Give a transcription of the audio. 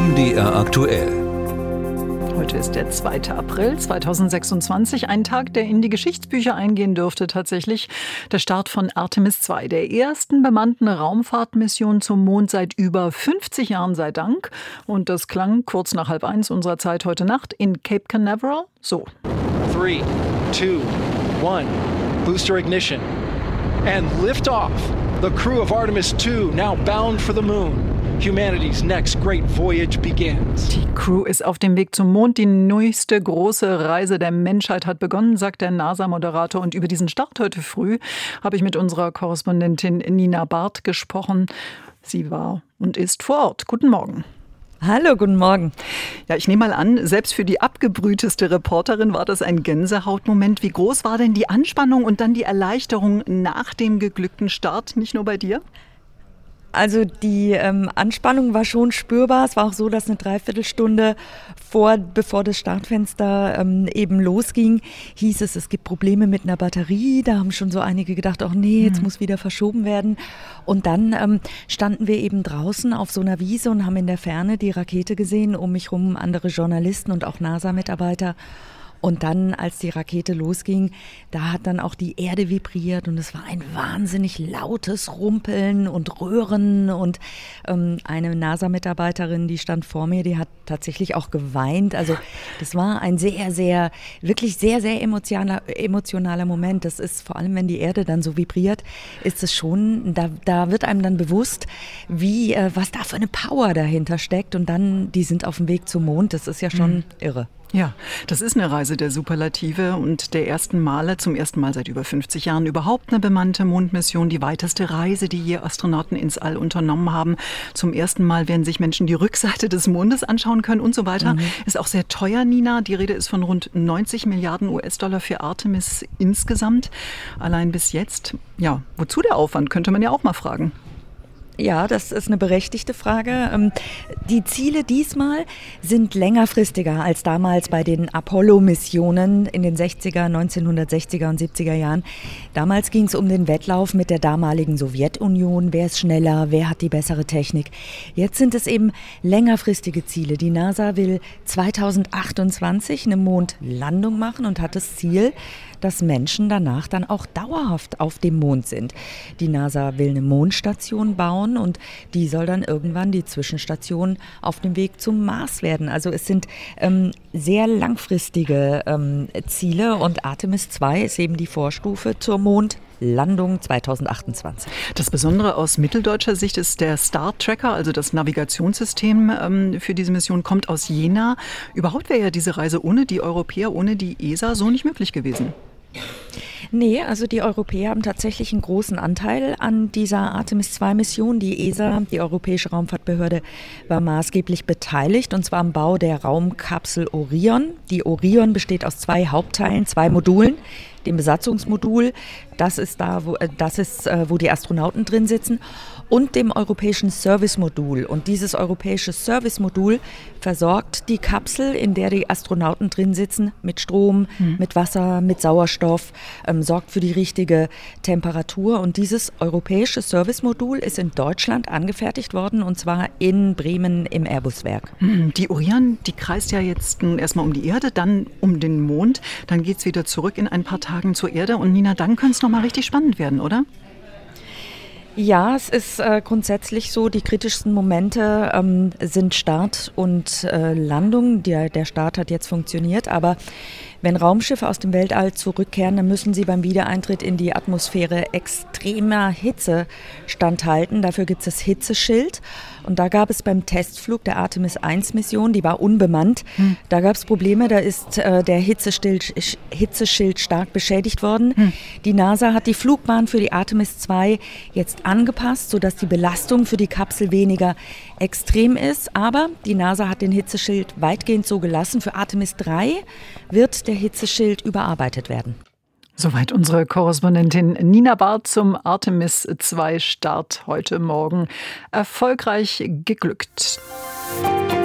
MDR aktuell. Heute ist der 2. April 2026, ein Tag, der in die Geschichtsbücher eingehen dürfte tatsächlich. Der Start von Artemis II, der ersten bemannten Raumfahrtmission zum Mond seit über 50 Jahren sei Dank. Und das klang kurz nach 12:30 unserer Zeit heute Nacht in Cape Canaveral so. 3, 2, 1, Booster ignition. And liftoff. The crew of Artemis II now bound for the moon. Humanity's next great voyage begins. Die Crew ist auf dem Weg zum Mond. Die neueste große Reise der Menschheit hat begonnen, sagt der NASA-Moderator. Und über diesen Start heute früh habe ich mit unserer Korrespondentin Nina Barth gesprochen. Sie war und ist vor Ort. Guten Morgen. Hallo, guten Morgen. Ja, ich nehme mal an, selbst für die abgebrühteste Reporterin war das ein Gänsehautmoment. Wie groß war denn die Anspannung und dann die Erleichterung nach dem geglückten Start, nicht nur bei dir? Also die Anspannung war schon spürbar. Es war auch so, dass eine Dreiviertelstunde bevor das Startfenster eben losging, hieß es gibt Probleme mit einer Batterie. Da haben schon so einige gedacht, ach nee, jetzt muss wieder verschoben werden. Und dann standen wir eben draußen auf so einer Wiese und haben in der Ferne die Rakete gesehen, um mich rum andere Journalisten und auch NASA-Mitarbeiter. Und dann, als die Rakete losging, da hat dann auch die Erde vibriert und es war ein wahnsinnig lautes Rumpeln und Röhren. Und eine NASA-Mitarbeiterin, die stand vor mir, die hat tatsächlich auch geweint. Also das war ein wirklich sehr, sehr emotionaler Moment. Das ist vor allem, wenn die Erde dann so vibriert, ist es schon, da wird einem dann bewusst, was da für eine Power dahinter steckt. Und dann, die sind auf dem Weg zum Mond, das ist ja schon irre. Ja, das ist eine Reise der Superlative und zum ersten Mal seit über 50 Jahren überhaupt eine bemannte Mondmission, die weiteste Reise, die je Astronauten ins All unternommen haben. Zum ersten Mal werden sich Menschen die Rückseite des Mondes anschauen können und so weiter. Ist auch sehr teuer, Nina. Die Rede ist von rund 90 Milliarden US-Dollar für Artemis insgesamt. Allein bis jetzt. Ja, wozu der Aufwand, könnte man ja auch mal fragen. Ja, das ist eine berechtigte Frage. Die Ziele diesmal sind längerfristiger als damals bei den Apollo-Missionen in den 1960er und 70er Jahren. Damals ging es um den Wettlauf mit der damaligen Sowjetunion. Wer ist schneller? Wer hat die bessere Technik? Jetzt sind es eben längerfristige Ziele. Die NASA will 2028 eine Mondlandung machen und hat das Ziel, dass Menschen danach dann auch dauerhaft auf dem Mond sind. Die NASA will eine Mondstation bauen und die soll dann irgendwann die Zwischenstation auf dem Weg zum Mars werden. Also es sind sehr langfristige Ziele und Artemis II ist eben die Vorstufe zur Mondlandung 2028. Das Besondere aus mitteldeutscher Sicht ist der Star-Tracker, also das Navigationssystem für diese Mission, kommt aus Jena. Überhaupt wäre ja diese Reise ohne die Europäer, ohne die ESA so nicht möglich gewesen. Nee, also die Europäer haben tatsächlich einen großen Anteil an dieser Artemis-II-Mission. Die ESA, die Europäische Raumfahrtbehörde, war maßgeblich beteiligt, und zwar am Bau der Raumkapsel Orion. Die Orion besteht aus 2 Hauptteilen, 2 Modulen. Dem Besatzungsmodul, das ist wo die Astronauten drin sitzen, und dem europäischen Servicemodul. Und dieses europäische Servicemodul versorgt die Kapsel, in der die Astronauten drin sitzen, mit Strom, mit Wasser, mit Sauerstoff, sorgt für die richtige Temperatur. Und dieses europäische Servicemodul ist in Deutschland angefertigt worden, und zwar in Bremen im Airbus-Werk. Die Orion, die kreist ja jetzt erstmal um die Erde, dann um den Mond, dann geht es wieder zurück in ein paar Tagen zur Erde. Und Nina, dann könnte es nochmal richtig spannend werden, oder? Ja, es ist grundsätzlich so, die kritischsten Momente sind Start und Landung. Der Start hat jetzt funktioniert, aber wenn Raumschiffe aus dem Weltall zurückkehren, dann müssen sie beim Wiedereintritt in die Atmosphäre extremer Hitze standhalten. Dafür gibt es das Hitzeschild. Und da gab es beim Testflug der Artemis-I-Mission, die war unbemannt, da gab es Probleme, da ist der Hitzeschild stark beschädigt worden. Die NASA hat die Flugbahn für die Artemis II jetzt angepasst, sodass die Belastung für die Kapsel weniger extrem ist. Aber die NASA hat den Hitzeschild weitgehend so gelassen. Für Artemis III wird der Hitzeschild überarbeitet werden. Soweit unsere Korrespondentin Nina Barth zum Artemis II-Start heute Morgen. Erfolgreich geglückt.